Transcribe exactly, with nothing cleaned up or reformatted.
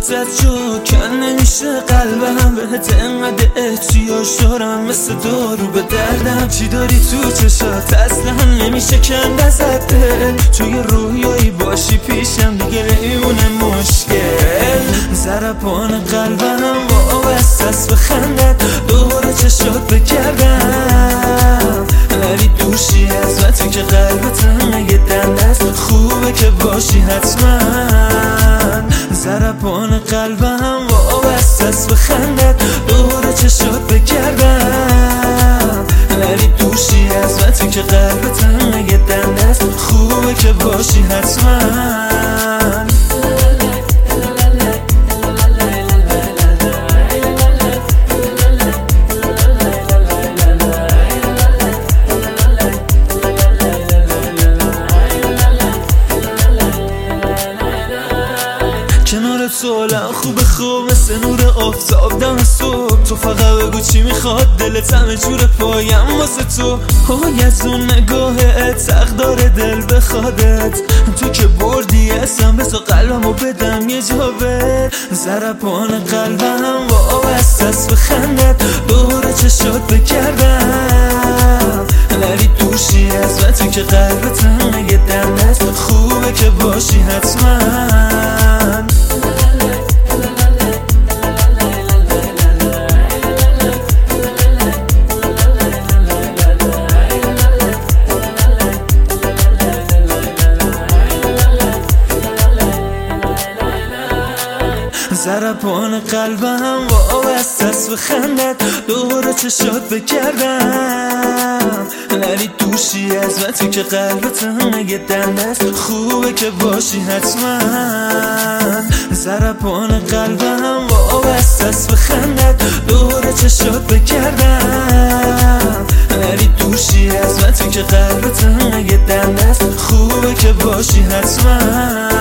زد جو کن نمیشه قلبم بهت انقدر احتیاج دارم مثل دارو به دردم. چی داری تو چشات اصلا نمیشه کند ازت دل، توی رویایی باشی پیشم دیگه نمیمونه مشکل. ضربان قلبم وابسته است به خندت، دور چشات بگردم ولی دوشی از وقتی که قلبتم یه دنده است، خوبه که باشی حتما. ضربان قلبم وابسته است به خندت، دور چشات بگردم ولی دوشی از وقتی که قلبتم یه دنده است، خوبه که باشی حتما. کنار تو حالم خوبه خوب مثل نور آفتاب دم صبح. تو فقط بگو چی میخواد دلت همه جور پایم واسه تو. های از اون نگاهت حق داره دل بخوادت، تو که بردی اسم بسا قلبمو بدم یه جا بر. ضربان قلبم وابسته است به خندت، دور چشات بگردم ولی دوشی از وقتی که قلبتم یه دنده است، خوبه که باشی حتما. ضربان قلبم وابسته است به خندت، دور چشات بگردم ولی دوشی از وقتی که قلبتم یه دنده است، خوبه که باشی حتما. ضربان قلبم وابسته است به خندت، دور چشات بگردم ولی دوشی از وقتی که قلبتم یه دنده است، خوبه که باشی حتما.